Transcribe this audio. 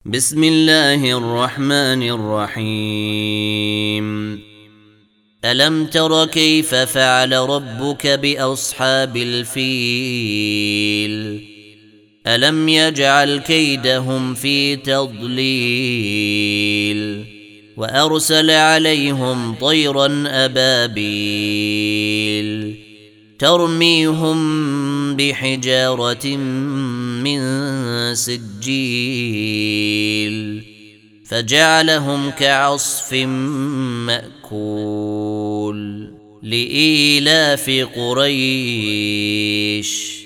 بسم الله الرحمن الرحيم. ألم تر كيف فعل ربك بأصحاب الفيل؟ ألم يجعل كيدهم في تضليل وأرسل عليهم طيرا أبابيل ترميهم بحجارة من سجيل فجعلهم كعصف مأكول. لإيلاف قريش